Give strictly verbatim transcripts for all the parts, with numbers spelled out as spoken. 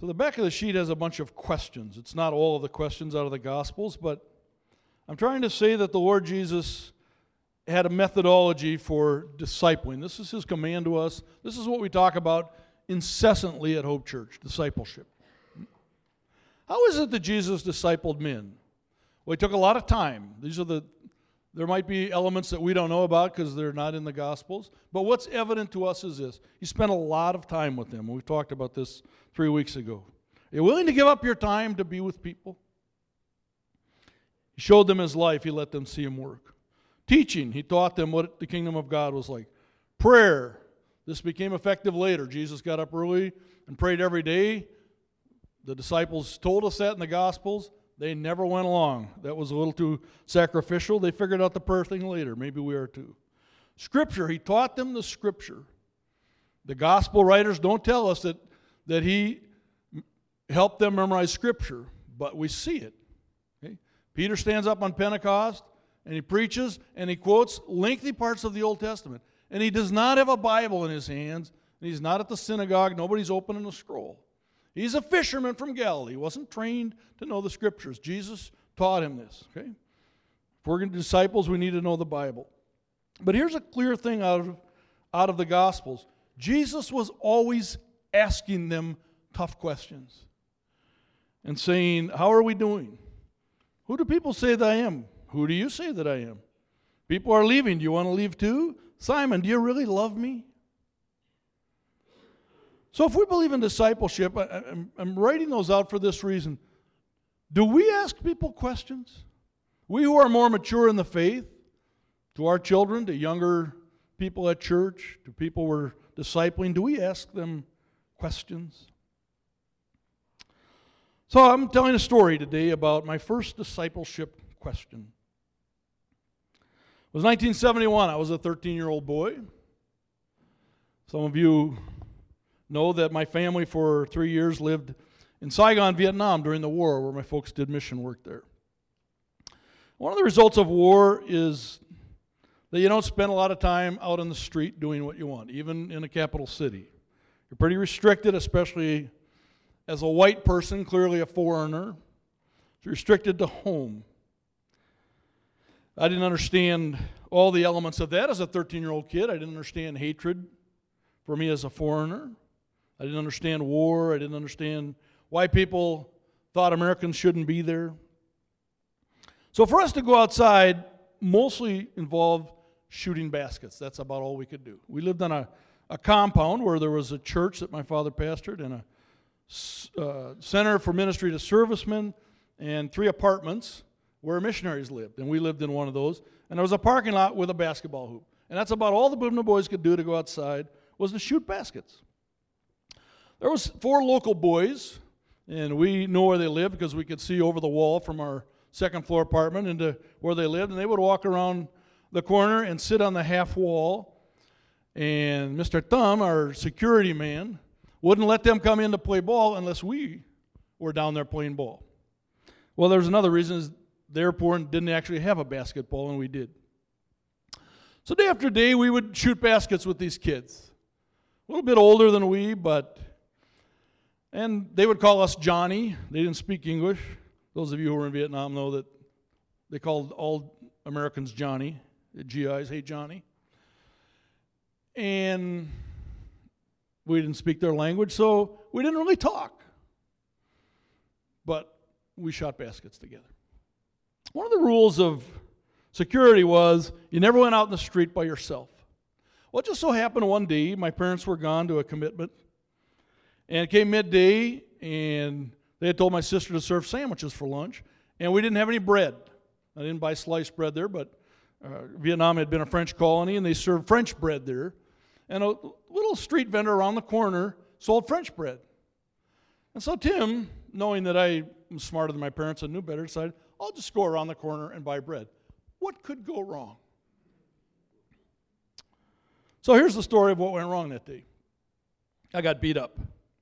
So the back of the sheet has a bunch of questions. It's not all of the questions out of the Gospels, but I'm trying to say that the Lord Jesus had a methodology for discipling. This is his command to us. This is what we talk about incessantly at Hope Church, discipleship. How is it that Jesus discipled men? Well, it took a lot of time. These are the There might be elements that we don't know about because they're not in the Gospels. But what's evident to us is this. He spent a lot of time with them. We talked about this three weeks ago. Are you willing to give up your time to be with people? He showed them his life. He let them see him work. Teaching. He taught them what the kingdom of God was like. Prayer. This became effective later. Jesus got up early and prayed every day. The disciples told us that in the Gospels. They never went along. That was a little too sacrificial. They figured out the prayer thing later. Maybe we are too. Scripture. He taught them the Scripture. The Gospel writers don't tell us that, that he helped them memorize Scripture, but we see it. Okay? Peter stands up on Pentecost, and he preaches, and he quotes lengthy parts of the Old Testament. And he does not have a Bible in his hands, and he's not at the synagogue. Nobody's opening a scroll. He's a fisherman from Galilee. He wasn't trained to know the Scriptures. Jesus taught him this. Okay? If we're going to be disciples, we need to know the Bible. But here's a clear thing out of, out of the Gospels. Jesus was always asking them tough questions and saying, how are we doing? Who do people say that I am? Who do you say that I am? People are leaving. Do you want to leave too? Simon, do you really love me? So if we believe in discipleship, I, I'm, I'm writing those out for this reason. Do we ask people questions? We who are more mature in the faith, to our children, to younger people at church, to people we're discipling, do we ask them questions? So I'm telling a story today about my first discipleship question. It was nineteen seventy-one. I was a thirteen-year-old boy. Some of you know that my family for three years lived in Saigon, Vietnam during the war, where my folks did mission work there. One of the results of war is that you don't spend a lot of time out on the street doing what you want, even in a capital city. You're pretty restricted, especially as a white person, clearly a foreigner. You're restricted to home. I didn't understand all the elements of that as a thirteen-year-old kid. I didn't understand hatred for me as a foreigner. I didn't understand war. I didn't understand why people thought Americans shouldn't be there. So for us to go outside mostly involved shooting baskets. That's about all we could do. We lived on a, a compound where there was a church that my father pastored and a uh, center for ministry to servicemen and three apartments where missionaries lived. And we lived in one of those. And there was a parking lot with a basketball hoop. And that's about all the Boomna boys could do to go outside was to shoot baskets. There was four local boys, and we knew where they lived because we could see over the wall from our second floor apartment into where they lived, and they would walk around the corner and sit on the half wall, and Mister Thumb, our security man, wouldn't let them come in to play ball unless we were down there playing ball. Well, there's another reason is they were poor and didn't actually have a basketball, and we did. So day after day, we would shoot baskets with these kids. A little bit older than we, but, and they would call us Johnny. They didn't speak English. Those of you who were in Vietnam know that they called all Americans Johnny. The G Is, hey Johnny. And we didn't speak their language, so we didn't really talk. But we shot baskets together. One of the rules of security was you never went out in the street by yourself. Well, it just so happened one day my parents were gone to a commitment, and it came midday, and they had told my sister to serve sandwiches for lunch, and we didn't have any bread. I didn't buy sliced bread there, but uh, Vietnam had been a French colony, and they served French bread there. And a little street vendor around the corner sold French bread. And so Tim, knowing that I was smarter than my parents and knew better, decided, I'll just go around the corner and buy bread. What could go wrong? So here's the story of what went wrong that day. I got beat up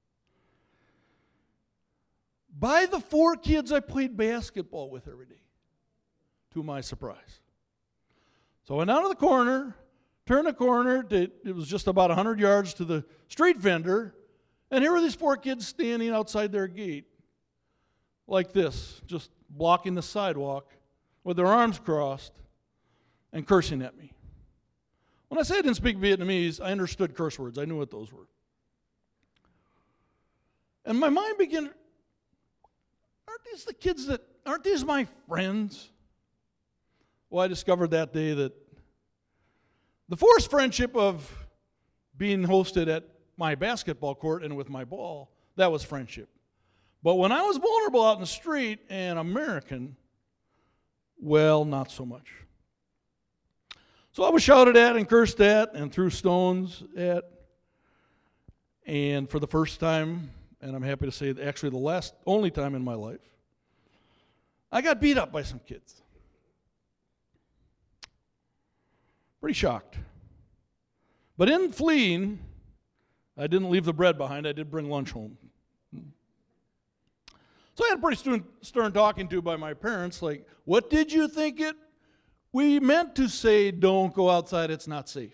by the four kids I played basketball with every day, to my surprise. So I went down to the corner, turned the corner, to, it was just about one hundred yards to the street vendor, And here were these four kids standing outside their gate like this, just blocking the sidewalk with their arms crossed and cursing at me. When I say I didn't speak Vietnamese, I understood curse words. I knew what those were. And my mind began, aren't these the kids that, aren't these my friends? Well, I discovered that day that the forced friendship of being hosted at my basketball court and with my ball, that was friendship. But when I was vulnerable out in the street and American, well, not so much. So I was shouted at and cursed at and threw stones at. And for the first time, and I'm happy to say actually the last, only time in my life, I got beat up by some kids. Pretty shocked. But in fleeing, I didn't leave the bread behind. I did bring lunch home. So I had a pretty stern, stern talking to by my parents, like, what did you think it? We meant to say, don't go outside, it's not safe.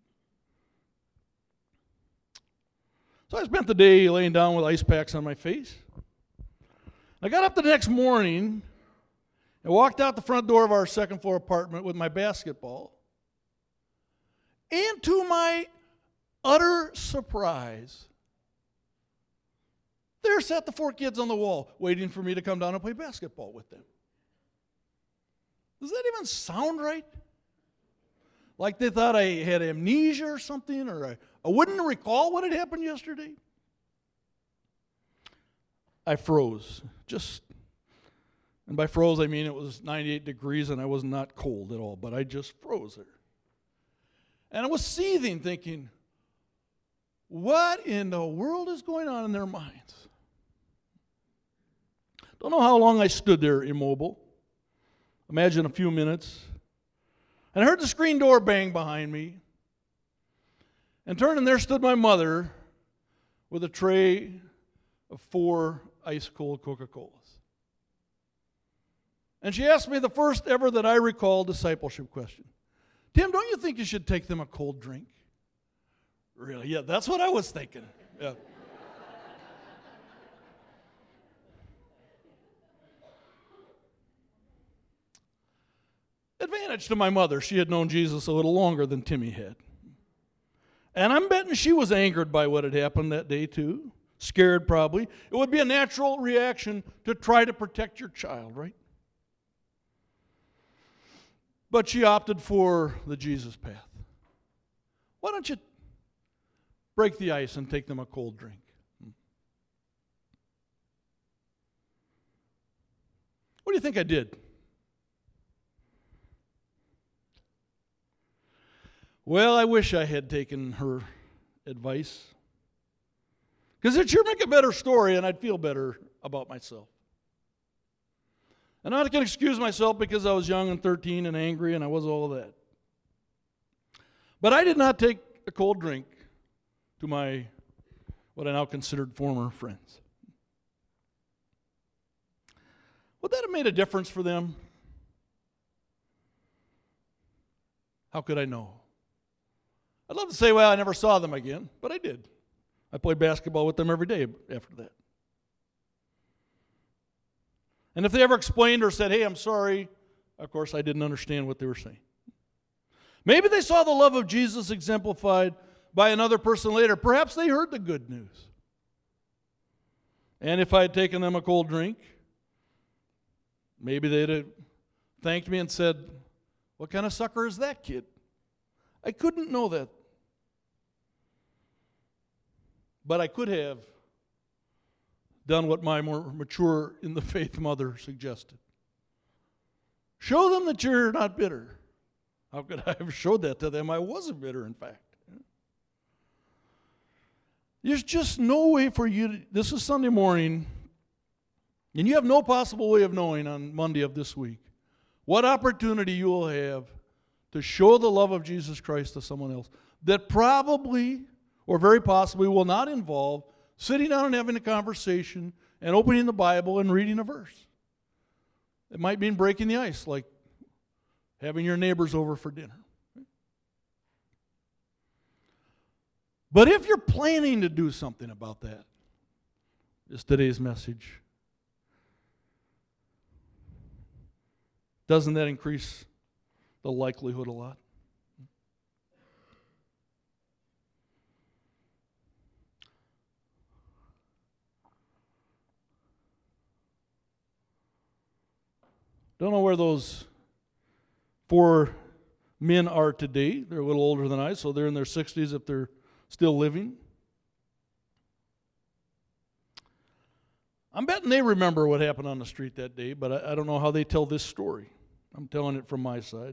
So I spent the day laying down with ice packs on my face. I got up the next morning and walked out the front door of our second floor apartment with my basketball. And to my utter surprise, there sat the four kids on the wall waiting for me to come down and play basketball with them. Does that even sound right? Like they thought I had amnesia or something, or I, I wouldn't recall what had happened yesterday? I froze. Just, and by froze I mean it was ninety-eight degrees and I was not cold at all, but I just froze there. And I was seething, thinking, what in the world is going on in their minds? Don't know how long I stood there immobile. Imagine a few minutes. And I heard the screen door bang behind me. And turning there stood my mother with a tray of four ice-cold Coca-Colas. And she asked me the first ever that I recall discipleship question. Tim, don't you think you should take them a cold drink? Really? Yeah, that's what I was thinking. Yeah. Advantage to my mother. She had known Jesus a little longer than Timmy had. And I'm betting she was angered by what had happened that day too. Scared probably. It would be a natural reaction to try to protect your child, right? But she opted for the Jesus path. Why don't you break the ice and take them a cold drink? What do you think I did? Well, I wish I had taken her advice. Because it'd sure make a better story and I'd feel better about myself. And I can excuse myself because I was young and thirteen and angry and I was all of that. But I did not take a cold drink to my, what I now considered former friends. Would that have made a difference for them? How could I know? I'd love to say, well, I never saw them again, but I did. I played basketball with them every day after that. And if they ever explained or said, hey, I'm sorry, of course, I didn't understand what they were saying. Maybe they saw the love of Jesus exemplified by another person later. Perhaps they heard the good news. And if I had taken them a cold drink, maybe they'd have thanked me and said, what kind of sucker is that kid? I couldn't know that. But I could have done what my more mature in the faith mother suggested. Show them that you're not bitter. How could I have showed that to them? I wasn't bitter, in fact. There's just no way for you to, this is Sunday morning, and you have no possible way of knowing on Monday of this week what opportunity you will have to show the love of Jesus Christ to someone else that probably or very possibly will not involve sitting down and having a conversation and opening the Bible and reading a verse. It might mean breaking the ice, like having your neighbors over for dinner. But if you're planning to do something about that, is today's message. Doesn't that increase the likelihood a lot? Don't know where those four men are today. They're a little older than I, so they're in their sixties if they're still living. I'm betting they remember what happened on the street that day, but I, I don't know how they tell this story. I'm telling it from my side.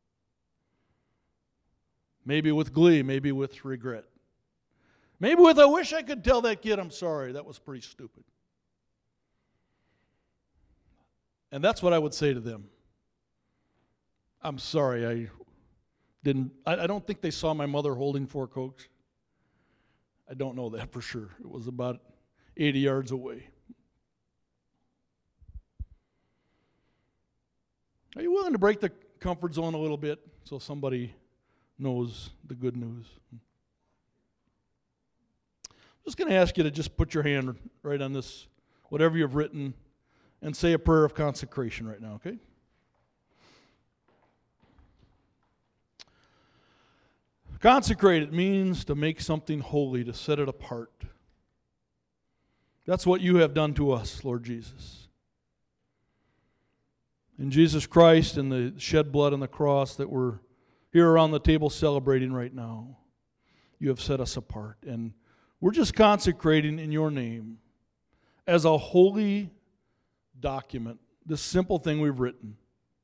Maybe with glee, maybe with regret. Maybe with, I wish I could tell that kid I'm sorry. That was pretty stupid. And that's what I would say to them. I'm sorry, I didn't, I, I don't think they saw my mother holding four Cokes. I don't know that for sure. It was about eighty yards away. Are you willing to break the comfort zone a little bit so somebody knows the good news? I'm just going to ask you to just put your hand right on this, whatever you've written, and say a prayer of consecration right now, okay? Consecrate, it means to make something holy, to set it apart. That's what you have done to us, Lord Jesus. In Jesus Christ and the shed blood on the cross that we're here around the table celebrating right now, you have set us apart. And we're just consecrating in your name as a holy document, this simple thing we've written.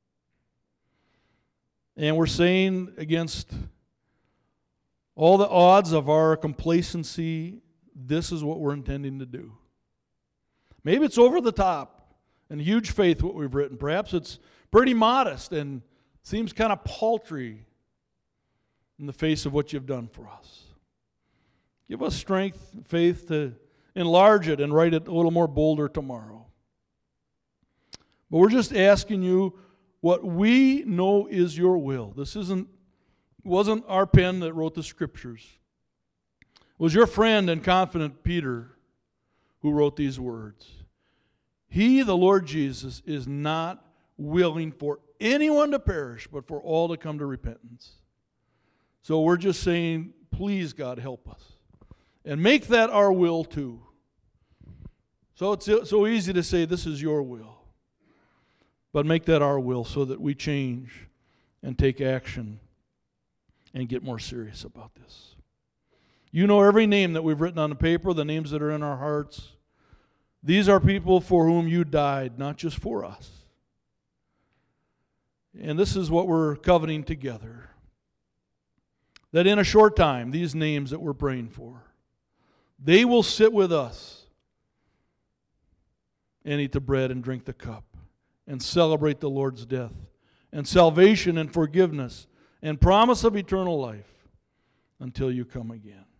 And we're saying against all the odds of our complacency, this is what we're intending to do. Maybe it's over the top and huge faith what we've written. Perhaps it's pretty modest and seems kind of paltry in the face of what you've done for us. Give us strength, faith to enlarge it and write it a little more bolder tomorrow. But we're just asking you what we know is your will. This isn't wasn't our pen that wrote the scriptures. It was your friend and confidant Peter who wrote these words. He, the Lord Jesus, is not willing for anyone to perish, but for all to come to repentance. So we're just saying, please, God, help us. And make that our will too. So it's so easy to say, this is your will. But make that our will so that we change and take action and get more serious about this. You know every name that we've written on the paper, the names that are in our hearts. These are people for whom you died, not just for us. And this is what we're covenanting together. That in a short time, these names that we're praying for, they will sit with us and eat the bread and drink the cup and celebrate the Lord's death and salvation and forgiveness and promise of eternal life until you come again.